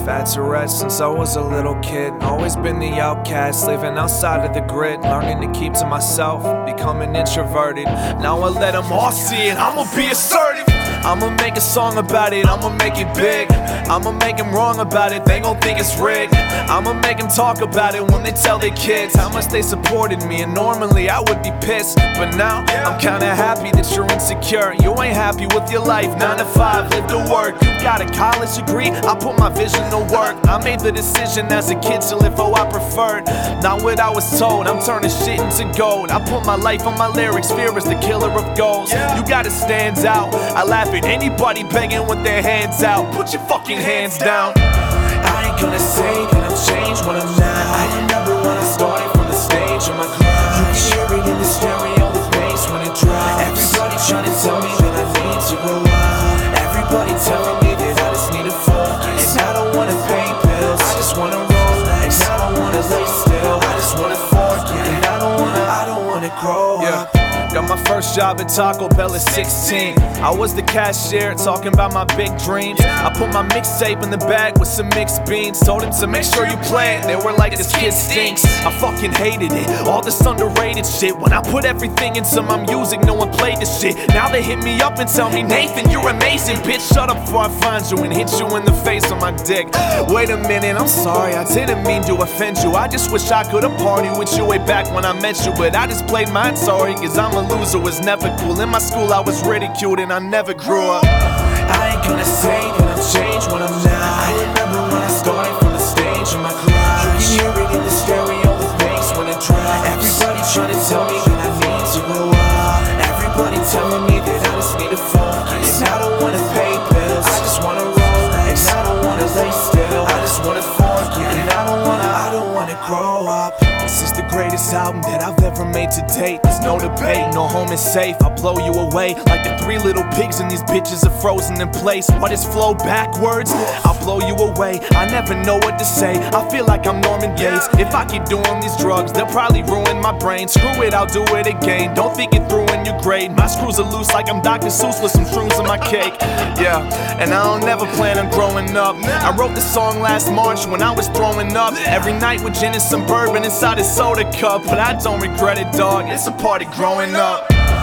had Tourette's since I was a little kid. Always been the outcast, living outside of the grid. Learning to keep to myself, becoming introverted. Now I let them all see it, I'ma be assertive. I'ma make a song about it, I'ma make it big. I'ma make them wrong about it, they gon' think it's rigged. I'ma make them talk about it when they tell their kids how much they supported me, and normally I would be pissed. But now, I'm kinda happy that you're insecure. You ain't happy with your life, 9 to 5, live to work. You got a college degree, I put my vision to work. I made the decision as a kid to live how I preferred, not what I was told. I'm turning shit into gold. I put my life on my lyrics, fear is the killer of goals. You gotta stand out, I laugh at anybody begging with their hands out. Put your fucking hands down. I ain't gonna say that I've changed what I'm not. I remember when I started from the stage of my club. You can hear it in the stereo, the bass when it drops. Everybody trying to tell me that I need to grow up. Everybody telling me that I just need to focus. And I don't wanna pay bills, I just wanna Rolex. I don't wanna lay still, I just wanna forget. And I don't wanna grow up. Got my first job at Taco Bell at 16. I was the cashier talking about my big dreams. I put my mixtape in the bag with some mixed beans. Told him to make sure you play it. They were like, this kid stinks. I fucking hated it, all this underrated shit. When I put everything into my music, no one played this shit. Now they hit me up and tell me, Nathan, you're amazing. Bitch, shut up before I find you and hit you in the face with my dick. Wait a minute, I'm sorry, I didn't mean to offend you. I just wish I could've partied with you way back when I met you. But I just played mine sorry, cause I'm a loser, was never cool. In my school I was ridiculed and I never grew up. I ain't gonna say that I've changed what I'm not. I remember when I started from the stage in my garage. You can hear it in the stereo, the bass when it drops. Everybody trying to tell me that I need to grow up. Everybody telling me that I just need to focus. And I don't wanna pay bills, I just wanna Rolex. And I don't wanna lay still, I just wanna forget. And I don't wanna grow up. This is the greatest album that I've ever made to date. There's no debate, no home is safe. I'll blow you away like the 3 little pigs and these bitches are frozen in place. What is flow backwards? I'll blow you away, I never know what to say. I feel like I'm Norman Bates. If I keep doing these drugs, they'll probably ruin my brain. Screw it, I'll do it again. Don't think it through in your grade. My screws are loose like I'm Dr. Seuss with some shrooms in my cake. Yeah, and I don't never plan on growing up. I wrote this song last March when I was throwing up every night with gin and some bourbon inside a soda cup. But I don't regret it, dog, it's a part of growing up.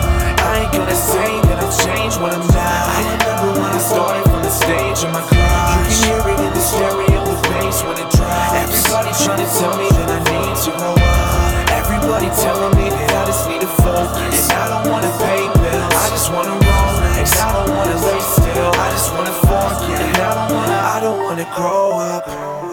I ain't gonna say that I've changed what I'm not. I remember when I started from the stage in my garage. You can hear it in the stereo, the bass when it drops. Everybody trying to tell me that I need to grow up. Everybody telling me that I just need to focus. And I don't wanna pay bills, I just wanna Rolex. I don't wanna lay still, I just wanna forget. And I don't wanna grow up.